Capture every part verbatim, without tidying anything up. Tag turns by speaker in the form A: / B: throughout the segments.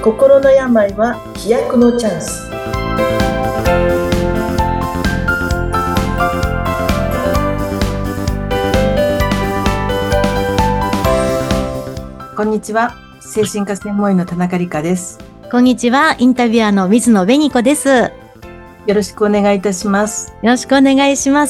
A: 心の病は飛躍のチャンス。こんにちは、精神科専門医の田中理香です。
B: こんにちは、インタビュアーの水野紅子です。よ
A: ろしくお願いいたします。
B: よろしくお願いします。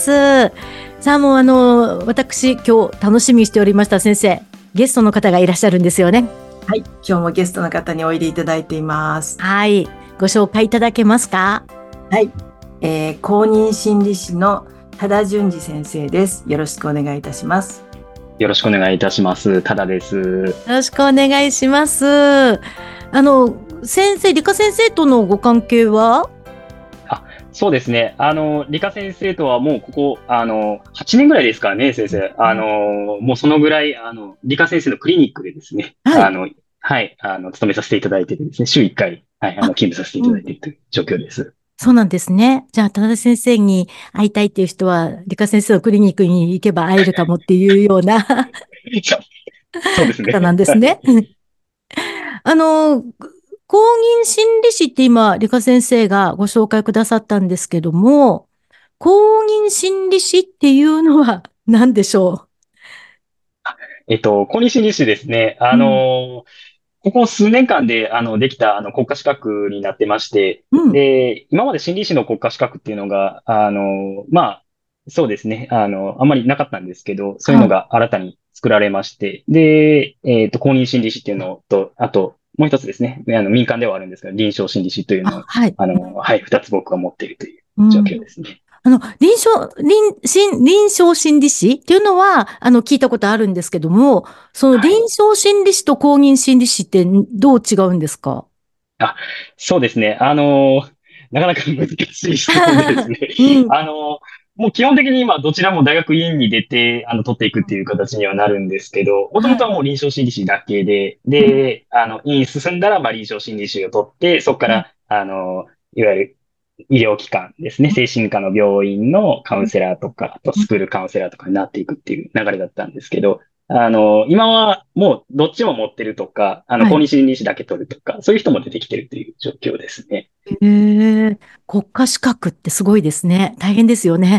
B: さあ、もうあの私今日楽しみにしておりました先生、ゲストの方がいらっしゃるんですよね。
A: はい、今日もゲストの方においでいただいています。
B: はい、ご紹介いただけますか？
A: はい、えー、公認心理師の多田淳二先生です。よろしくお願いいたします。
C: よろしくお願いいたします。多田です。よ
B: ろしくお願いします。あの先生、理科先生とのご関係は？
C: あ、そうですね。あの理科先生とはもうここあのはちねんぐらいですからね、先生。あのもうそのぐらいあの理科先生のクリニックでですね、はい、あのはいあの勤めさせていただいてですね、週いっかいはいあの勤務させていただいているという状況です。
B: そうなんですね。じゃあ、田田先生に会いたいっていう人は、理科先生のクリニックに行けば会えるかもっていうような
C: そうですね。
B: 方なんですね。あの、公認心理師って今、理科先生がご紹介くださったんですけども、公認心理師っていうのは何でしょ
C: う？えっと、公認心理師ですね。あの、うんここ数年間で、あの、できた、あの、国家資格になってまして、うん、で、今まで心理師の国家資格っていうのが、あの、まあ、そうですね、あの、あんまりなかったんですけど、そういうのが新たに作られまして、はい、で、えっと、公認心理師っていうのと、あと、もう一つですね、あの、民間ではあるんですが、臨床心理師というのを、あ、はい、あの、はい、二つ僕が持っているという状況ですね。うん
B: あの、臨床、臨、心、臨床心理士っていうのは、あの、聞いたことあるんですけども、その臨床心理士と公認心理士ってどう違うんですか？
C: あ、そうですね。あの、なかなか難しい質問でですね。うん、あの、もう基本的に今どちらも大学院に出て、あの、取っていくっていう形にはなるんですけど、もともとはもう臨床心理士だけで、で、あの、院進んだら、まあ臨床心理士を取って、そこから、あの、いわゆる医療機関ですね。精神科の病院のカウンセラーとか、あとスクールカウンセラーとかになっていくっていう流れだったんですけど、あの、今はもうどっちも持ってるとか、あの、公認心理師だけ取るとか、そういう人も出てきてるという状況ですね。
B: へえ、国家資格ってすごいですね。大変ですよね。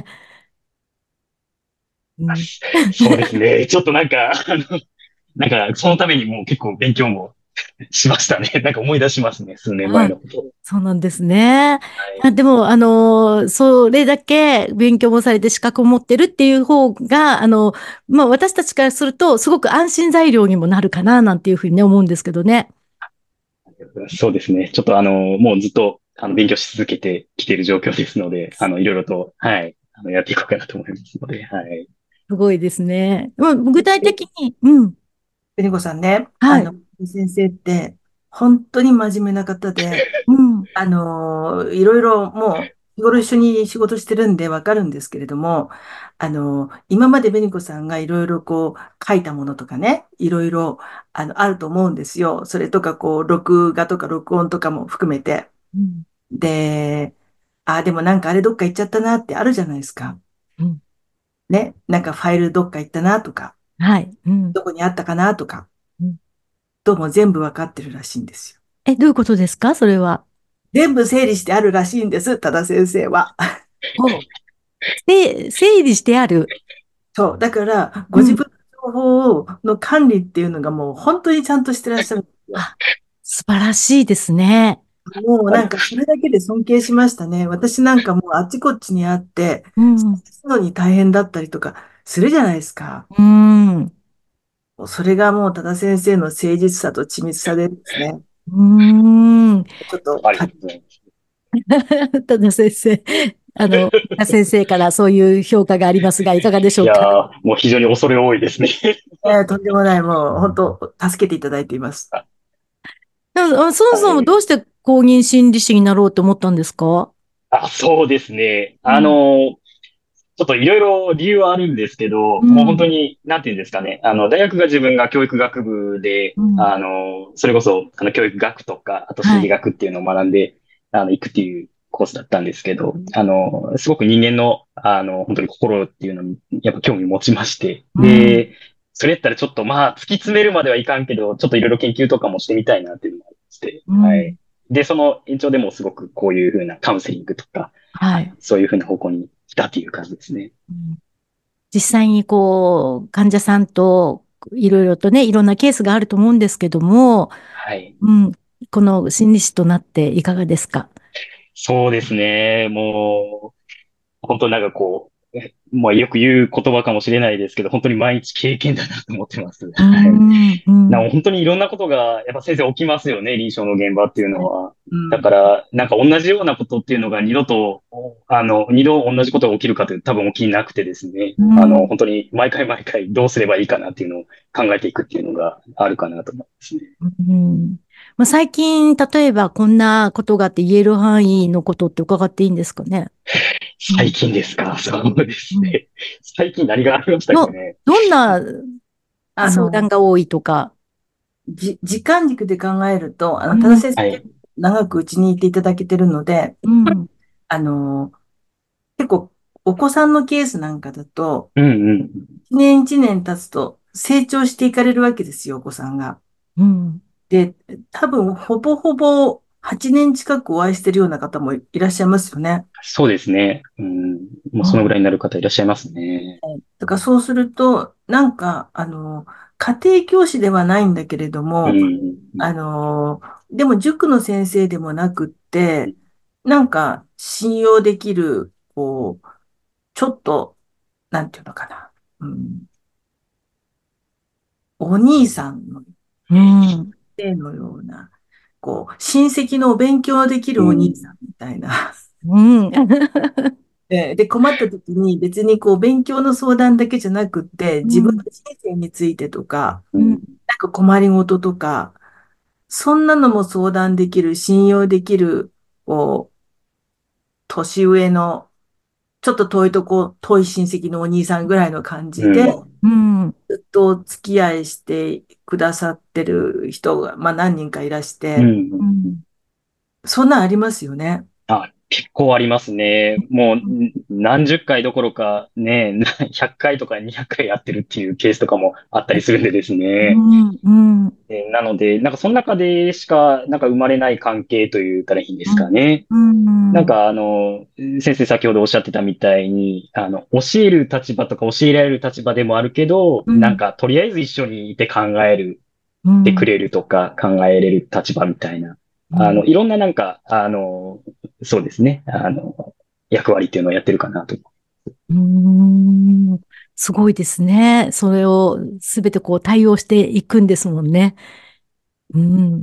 C: うん、そうですね。ちょっとなんか、あの、なんか、そのためにもう結構勉強もしましたね。なんか思い出しますね。数年前のこと。
B: そうなんですね。はい、でも、あの、それだけ勉強もされて資格を持ってるっていう方が、あの、まあ、私たちからすると、すごく安心材料にもなるかな、なんていうふうにね、思うんですけどね。
C: そうですね。ちょっとあの、もうずっと、あの、勉強し続けてきている状況ですので、あの、いろいろと、はい、あの、やっていこうかなと思いますので、はい。
B: すごいですね。まあ、具体的に、うん。
A: 紅子さんね、はい、あの、先生って、本当に真面目な方で、うん、あの、いろいろもう、日頃一緒に仕事してるんでわかるんですけれども、あの、今まで紅子さんがいろいろこう、書いたものとかね、いろいろ、あの、あると思うんですよ。それとか、こう、録画とか録音とかも含めて。うん、で、あ、でもなんかあれどっか行っちゃったなってあるじゃないですか。うん、ね、なんかファイルどっか行ったなとか。
B: はい。
A: うん、どこにあったかなとか。うん、どうも全部わかってるらしいんですよ。
B: え、どういうことですかそれは？
A: 全部整理してあるらしいんです、多田先生は。
B: で、整理してある。
A: そう。だから、ご自分の情報の管理っていうのがもう本当にちゃんとしてらっしゃるんですよ。
B: あ、素晴らしいですね。
A: もうなんかそれだけで尊敬しましたね。私なんかもうあっちこっちにあって、うん、するのに大変だったりとかするじゃないですか。うん。それがもう多田先生の誠実さと緻密さでですね。うん。ちょっと、
B: 多田先生、あの、先生からそういう評価がありますが、いかがでしょうか？
C: いやー、もう非常に恐れ多いですね。
A: えー、とんでもない、もう本当、助けていただいています。
B: そもそもどうして公認心理師になろうと思ったんですか？
C: あ、そうですね。あの、うん、ちょっといろいろ理由はあるんですけど、うん、もう本当に、なんていうんですかね。あの、大学が自分が教育学部で、うん、あの、それこそ、あの、教育学とか、あと心理学っていうのを学んで、はい、あの、行くっていうコースだったんですけど、あの、すごく人間の、あの、本当に心っていうのに、やっぱ興味持ちまして、で、それやったらちょっとまあ、突き詰めるまではいかんけど、ちょっといろいろ研究とかもしてみたいなっていうのがあっして、
B: うん。
C: はい。で、その延長でもすごくこういうふうなカウンセリングとか、はい。
B: はい。
C: そういうふうな方向に来たっていう感じですね。
B: うん、実際にこう、患者さんといろいろとね、いろんなケースがあると思うんですけども、
C: はい。
B: うん、この心理師となっていかがですか？
C: そうですね。もう、本当になんかこう、えまあよく言う言葉かもしれないですけど、本当に毎日経験だなと思ってます。
B: う
C: はい。
B: ん、うん。
C: なお本当にいろんなことが、やっぱ先生起きますよね、臨床の現場っていうのは。
A: うん。
C: だから、なんか同じようなことっていうのが二度と、あの、二度同じことが起きるかというと多分起きなくてですね。あの、
B: うん、
C: 本当に毎回毎回どうすればいいかなっていうのを考えていくっていうのがあるかなと思いますね。
B: うん。まあ、最近、例えばこんなことがあって言える範囲のことって伺っていいんですかね？うん。
C: 最近ですか？そうで
B: うん。
C: すね。最近何がありましたっけ
B: ど、
C: ね。
B: どんな相談
A: あの、
B: が多いとか。
A: じ、時間軸で考えると、あの、多田
B: うん、
A: 先生結
C: はい。
A: 構長くうちにいていただけてるので、
B: うん、
A: あの、結構お子さんのケースなんかだと、
C: うんうん。
A: 一年一年経つと成長していかれるわけですよ、お子さんが。
B: うん。
A: で、多分、ほぼほぼはちねん近くお会いしてるような方もいらっしゃいますよね。
C: そうですね。うん。もうそのぐらいになる方いらっしゃいますね。
A: だからそうすると、なんか、あの、家庭教師ではないんだけれど
C: う
A: も、
C: ん。
A: あの、でも塾の先生でもなくって、なんか信用できる、こう、ちょっと、なんていうのかな、うん、お兄さんの
B: うん。
A: 例のような、こう、親戚のお勉強できるお兄
C: うん。
A: さんみたいな。
B: うん。
A: えーで、困った時に別にこう、勉強の相談だけじゃなくって、自分の
B: うん。
A: 人生についてとか、
B: うん。
A: なんか困りごととか、そんなのも相談できる、信用できる、こう、年上の、ちょっと遠いとこ、遠い親戚のお兄さんぐらいの感じで、
C: うん。
B: うん。
A: ずっとお付き合いしてくださってる人が、まあ何人かいらして、
C: うん。
B: うん。
A: そんなんありますよね。
C: あ、結構ありますね。もう、ん何十回どころかね、なひゃっかいとかにひゃっかいやってるっていうケースとかもあったりするんでですね。
B: うん。うん。
C: えなので、なんかその中でしか、なんか生まれない関係と言ったらいいんですかね。
B: うん。
C: なんかあの、先生先ほどおっしゃってたみたいに、あの、教える立場とか教えられる立場でもあるけど、
B: うん。
C: なんかとりあえず一緒にいて考える、
B: うん。
C: てくれるとか考えれる立場みたいな、あの、いろんななんか、あの、そうですね、あの、役割っていうのをやってるかなと。
B: うん。すごいですね。それをすべてこう対応していくんですもんね。うん。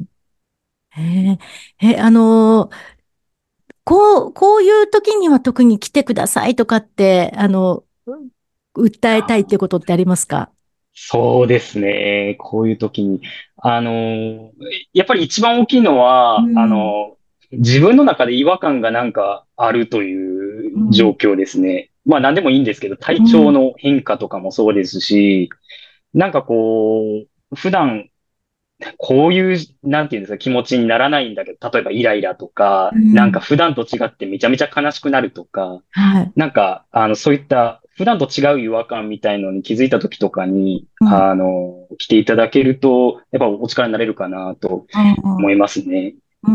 B: へえ、え、あの、こう、こういう時には特に来てくださいとかって、あの、訴えたいっていうことってありますか？
C: そうですね。こういう時に。あの、やっぱり一番大きいのは、あ
B: うん。
C: の、自分の中で違和感がなんかあるという状
B: うん。
C: 況ですね。まあ何でもいいんですけど、体調
B: うん。
C: の変化とかもそうですし、なんかこう、普段こういう、なんていうんですか、気持ちにならないんだけど、例えばイライラとか、なんか
B: うん。
C: 普段と違ってめちゃめちゃ悲しくなるとか、
B: はい。
C: なんか、あの、そういった普段と違う違和感みたいのに気づいた時とかに、
B: うん。
C: あの、来ていただけると、やっぱお力になれるかなと思いますね。
B: うん。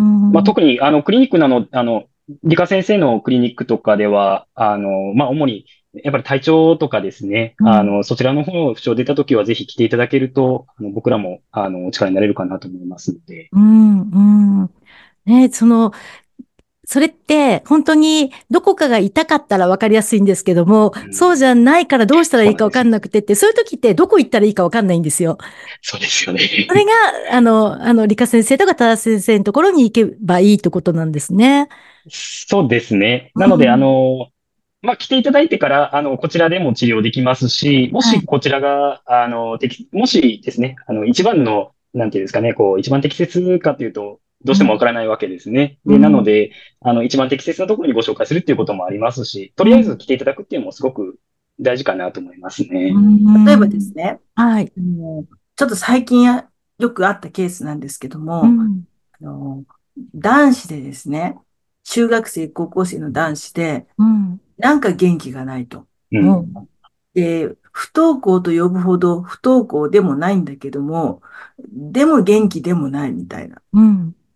C: まあ、
B: うん。
C: 特に、あの、クリニックなの、あの、理科先生のクリニックとかでは、あの、まあ、主に、やっぱり体調とかですね、
B: うん。
C: あの、そちらの方、不調出た時はぜひ来ていただけると、あの、僕らも、あの、お力になれるかなと思いますので。
B: うん。うん。ね、その、それって本当にどこかが痛かったら分かりやすいんですけども、
C: うん、
B: そうじゃないからどうしたらいいか分か
C: そうなんですよ。
B: んなくてって、そういう時ってどこ行ったらいいか分かんないんですよ。
C: そうですよね。
B: それが、あの、あの、理科先生とか多田先生のところに行けばいいってことなんですね。
C: そうですね。
B: う
C: なので、あ
B: ん。
C: の、まあ、来ていただいてから、あの、こちらでも治療できますし、も
B: はい。
C: しこちらが、あの、でき、もしですね、あの、一番の、なんていうんですかね、こう、一番適切かというと、どうしてもわ
B: うん。
C: からないわけですね。で、なの
B: うん。
C: で、あの、一番適切なところにご紹介するっていうこともありますし、とりあえず
B: うん。
C: 来ていただくっていうのもすごく大事かなと思います
B: う
C: ね。
A: 例えばです
B: ん。
A: ね、
B: はい。
A: あのちょっと最近やよくあったケースなんですけども、
B: うん。
A: あの男子でですね、中学生、高校生の男子で、
B: うん。
A: なんか元気がないと。
C: うん。
B: うん。
A: で、不登校と呼ぶほど不登校でもないんだけども、でも元気でもないみたいな。
B: うん。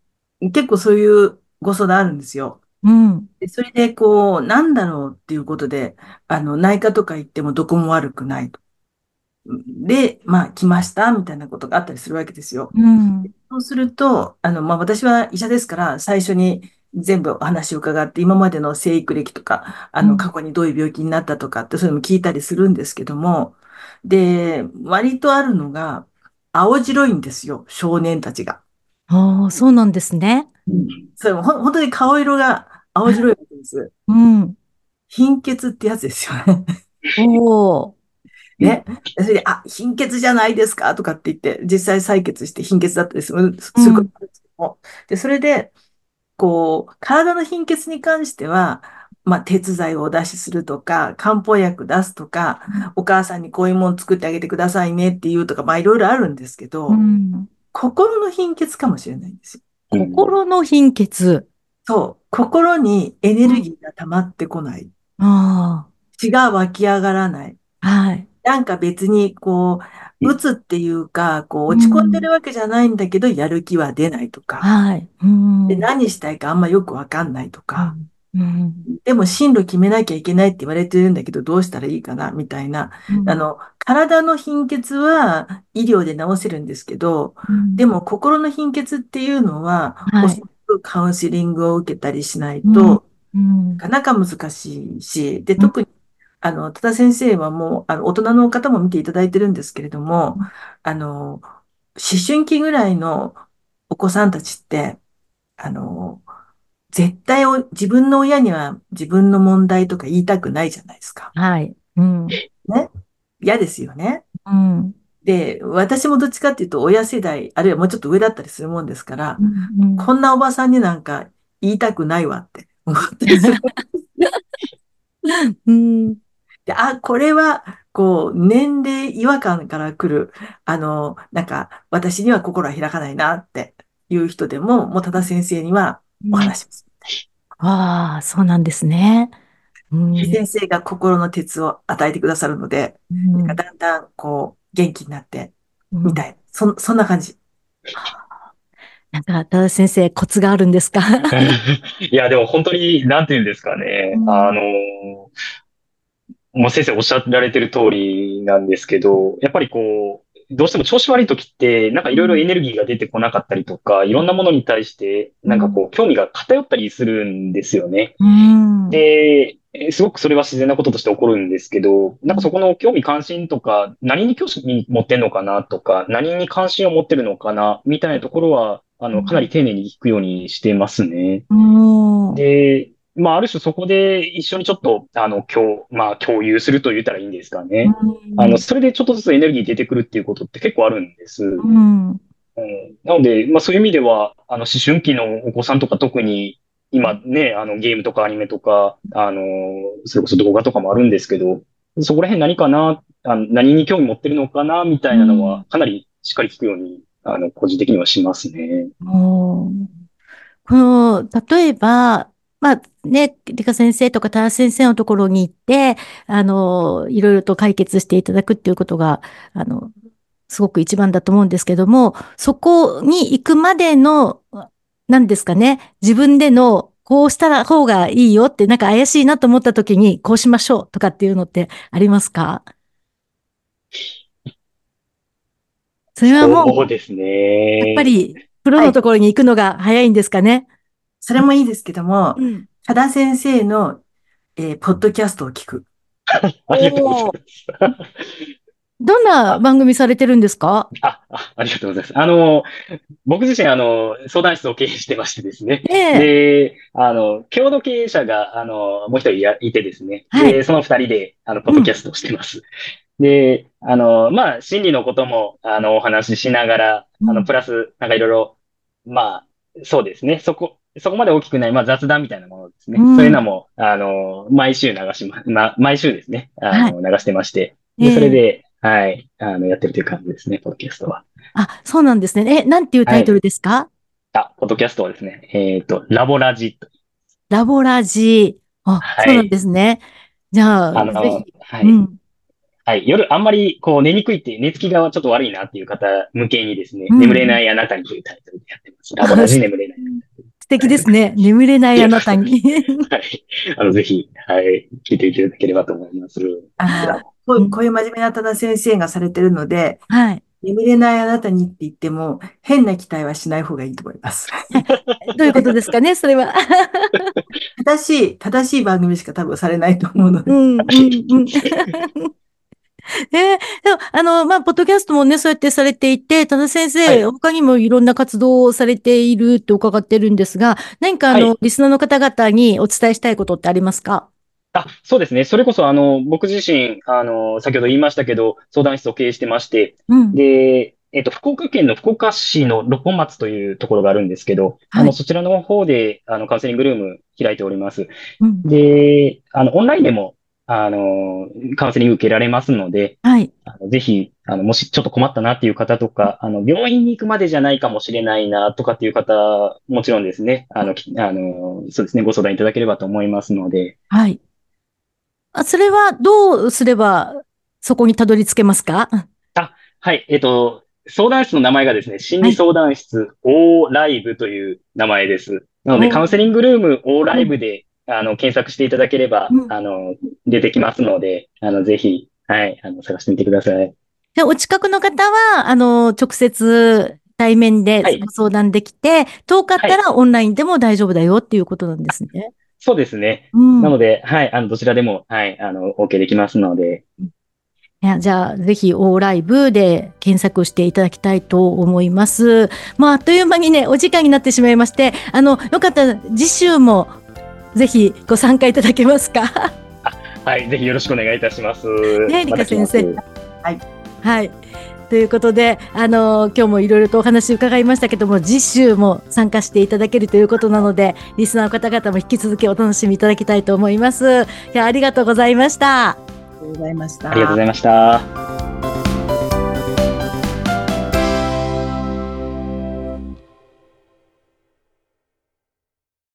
A: 結構そういうご相談あるんですよ。
B: うん。
A: でそれで、こう、なんだろうっていうことで、あの、内科とか行ってもどこも悪くないと。で、まあ、来ました、みたいなことがあったりするわけですよ。
B: うん。
A: そうすると、あの、まあ、私は医者ですから、最初に全部お話を伺って、今までの生育歴とか、あの、
B: うん。
A: 過去にどういう病気になったとかって、そういうのも聞いたりするんですけども、で、割とあるのが、青白いんですよ、少年たちが。
B: ああ、そうなんですね。
A: うん。それもほん本当に顔色が青白いわけです。
B: うん。
A: 貧血ってやつですよね。
B: おー。
A: ね。それで、あ、貧血じゃないですかとかって言って、実際採血して貧血だったりする、すること
B: うん。
A: があるんですけども。で、それで、こう、体の貧血に関しては、まあ、鉄剤をお出しするとか、漢方薬出すとか、お母さんにこういうもの作ってあげてくださいねっていうとか、まあ、いろいろあるんですけ
B: う
A: ど、
B: ん。
A: 心の貧血かもしれないんですよ。
C: うん。
B: 心の貧血。
A: そう。心にエネ
B: うん。
A: ルギーが溜まってこない。
B: あ
A: 血が湧き上がらない。
B: あ、はい。
A: なんか別に、こう、鬱っていうか、こう、
B: う
A: 落ち込んで
B: ん。
A: るわけじゃないんだけど、やる気は出ないとか、
B: はい。う
A: で、
B: ん。
A: 何したいかあんまよくわかんないとか、
B: うん。うん。
A: でも進路決めなきゃいけないって言われてるんだけど、どうしたらいいかな、みたいな。
B: うん。
A: あの、体の貧血は医療で治せるんですけど、
B: うん。
A: でも心の貧血っていうのは、お
B: はい。
A: そらくカウンセリングを受けたりしない
B: うん。
A: と、
B: うん。
A: なかなか難しいし、で、
B: うん。
A: 特に、あの、多田先生はもう、あの、大人の方も見ていただいてるんですけれども、あの、思春期ぐらいのお子さんたちって、あの、絶対お自分の親には自分の問題とか言いたくないじゃないですか。
B: はい。うん。
A: ね。嫌ですよね。
B: うん。
A: で、私もどっちかっていうと親世代、あるいはもうちょっと上だったりするもんですから、
B: うん。うん。
A: こんなおばさんになんか言いたくないわって思ったりする。
B: うん。
A: で、あ、これは、こう、年齢違和感から来る、あの、なんか、私には心は開かないなっていう人でも、もう多田先生にはお話します。
B: ああ、そうなんですね。うん。
A: 先生が心の鉄を与えてくださるので、
B: う
A: なんか
B: ん。
A: だんだん、こう、元気になって、
B: うん。
A: みたいな。そ、そんな感じ。
B: なんか、多田先生、コツがあるんですか？
C: いや、でも本当に、なんて言うんですかね。あ
B: うん。
C: の、もう先生おっしゃられてる通りなんですけど、やっぱりこう、どうしても調子悪い時って、なんかいろいろエネルギーが出てこなかったりとか、いろんなものに対して、
B: うん。
C: なんかこう、興味が偏ったりするんですよね。
B: うん。
C: で、えすごくそれは自然なこととして起こるんですけど、なんかそこの興味関心とか、何に興味持ってんのかなとか、何に関心を持ってるのかな、みたいなところは、あの、かなり丁寧に聞くようにしてますね。
B: うん。
C: で、まあ、ある種そこで一緒にちょっと、あの、共、まあ、共有すると言ったらいいんですか
B: う
C: ね。あの、
B: ん。
C: それでちょっとずつエネルギー出てくるっていうことって結構あるんです。
B: うん。
C: うん、なので、まあそういう意味では、あの、思春期のお子さんとか特に、今ね、あの、ゲームとかアニメとか、あの、それこそ動画とかもあるんですけど、そこら辺何かな、あの、何に興味持ってるのかな、みたいなのは、かなりしっかり聞くように、あの、個人的にはしますね。
B: うん。この、例えば、まあね、理科先生とか多田先生のところに行って、あの、いろいろと解決していただくっていうことが、あの、すごく一番だと思うんですけども、そこに行くまでの、何ですかね、自分での、こうしたら方がいいよって、なんか怪しいなと思った時に、こうしましょうとかっていうのってありますか？それはもう、
C: そうです
B: やっぱ
C: ね。
B: り、プロ
A: はい。
B: のところに行くのが早いんですかね。
A: それもいいですけども、
B: うん。
A: 多田先生の、えーポッドキャストを聞く。
C: ありがとうござい
B: おー。
C: ます。
B: どんな
C: あ、
B: 番組されてるんですか？
C: あ、あ、ありがとうございます。あの、僕自身、あの、相談室を経営してましてですね。
B: ええ。
C: で、あの、共同経営者が、あの、もう一人いやいてですね。で、
B: はい。
C: その二人で、あの、ポッ
B: うん。
C: ドキャストをしてます。で、あの、まあ、心理のことも、あの、お話ししながら、あの、
B: うん。
C: プラス、なんかいろいろ、まあ、そうですね。そこ、そこまで大きくない、まあ、雑談みたいなものですね。そういう
B: うん。
C: のも、あの、毎週流しま、ま、毎週ですね。あ
B: はい。
C: の、流してまして。で、それ
B: ええ。
C: で、はい、あの、やってるという感じですね、ポッドキャストは。
B: あ、そうなんですね。え、なんていうタイトル
C: はい。
B: ですか？
C: あ、ポッドキャストはですね、えっと、ラボラジと。
B: ラボラジー。あ、そうなんで
C: はい。
B: すね。じゃあ、
C: あの、
B: ぜひ。
C: はい。
B: うん。
C: はい。夜あんまりこう寝にくいって、寝つきがちょっと悪いなっていう方向けにですね、
B: うん。うん。
C: 眠れないあなたにというタイトルでやってます。ラボラジ眠れない。
B: 素敵ですね。眠れないあなたに。
C: はい。あの、ぜひ、はい、聞いていただければと思います。
A: あの、こうこういう真面目な多田先生がされてるので、
B: はい。
A: 眠れないあなたにって言っても、変な期待はしない方がいいと思います。
B: どういうことですかね、それは。
A: 正しい、正しい番組しか多分されないと思うので。
B: うん、うん、うん。えー、でも、あの、まあ、ポッドキャストもね、そうやってされていて、多田先生、
C: はい。
B: 他にもいろんな活動をされていると伺ってるんですが、何かあの、
C: はい。
B: リスナーの方々にお伝えしたいことってありますか？
C: あ、そうですね。それこそ、あの、僕自身、あの、先ほど言いましたけど、相談室を経営してまして、
B: うん。
C: で、えっと、福岡県の福岡市の六本松というところがあるんですけど、あの、
B: はい。
C: そちらの方で、あの、カウンセリングルーム開いております。
B: うん。
C: で、あの、オンラインでも、あの、カウンセリング受けられますので、
B: はい。
C: あのぜひ、あの、もしちょっと困ったなっていう方とか、あの、病院に行くまでじゃないかもしれないなとかっていう方、もちろんですね、あの、きあの、そうですね、ご相談いただければと思いますので、
B: はい。あ、それはどうすればそこにたどり着けますか？
C: あ、はい、えっと、相談室の名前がですね、心
B: はい。
C: 理相談室 O ライブという名前です。なので、カウンセリングルーム O ラ
B: うん。
C: イブで、あの、検索していただければ、
B: うん。
C: あの、出てきますので、あの、ぜひ、はい、あの、探してみてください。
B: で、お近くの方は、あの、直接対面で
C: はい、
B: ご相談できて、遠かっ
C: はい、
B: たらオンラインでも大丈夫だよっていうことなんですね。
C: そうですね。
B: うん。
C: なので、はい、あの、どちらでも、はい、あの、OK できますので、
B: いや、じゃあ、ぜひ、オーライブで検索していただきたいと思います。まあ、あっという間にね、お時間になってしまいまして、あの、よかったら次週もぜひご参加いただけますか？
C: はい、ぜひよろしくお願いいたします。
B: ね、理
C: また来ます。
B: 香先生。
A: はい。
B: はい。ということで、あの、今日もいろいろとお話伺いましたけども、次週も参加していただけるということなので、リスナーの方々も引き続きお楽しみいただきたいと思います。いや、ありがとうございました。
A: ありがとうございまし
C: ありがとうござい
A: た。
C: ました。